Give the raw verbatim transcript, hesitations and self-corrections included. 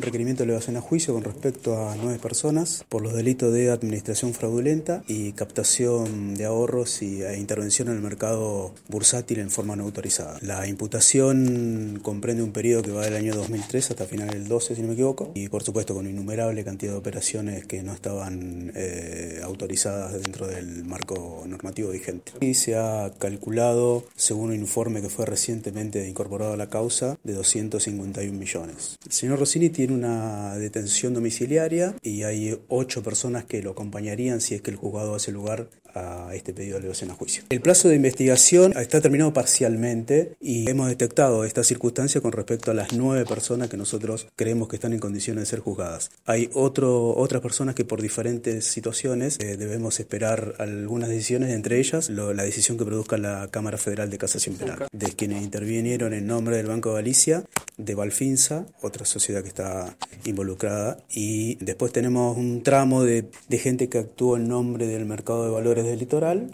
requerimiento de elevación a juicio con respecto a nueve personas por los delitos de administración fraudulenta y captación de ahorros y e intervención en el mercado bursátil en forma no autorizada. La imputación comprende un periodo que va del año dos mil tres hasta finales del doce, si no me equivoco, y por supuesto con innumerable cantidad de operaciones que no estaban eh, autorizadas dentro del marco normativo vigente. Y se ha calculado, según un informe que fue recientemente incorporado a la causa, de doscientos cincuenta y un millones. El señor Rossini tiene una detención domiciliaria y hay ocho personas que lo acompañarían si es que el juzgado hace lugar a este pedido de elevación a juicio. El plazo de investigación está terminado parcialmente y hemos detectado esta circunstancia con respecto a las nueve personas que nosotros creemos que están en condiciones de ser juzgadas. Hay otro, otras personas que por diferentes situaciones eh, debemos esperar algunas decisiones, entre ellas lo, la decisión que produzca la Cámara Federal de Casación Penal, de quienes intervinieron en nombre del Banco de Galicia, de Valfinsa, otra sociedad que está involucrada, y después tenemos un tramo de, de gente que actuó en nombre del Mercado de Valores del Litoral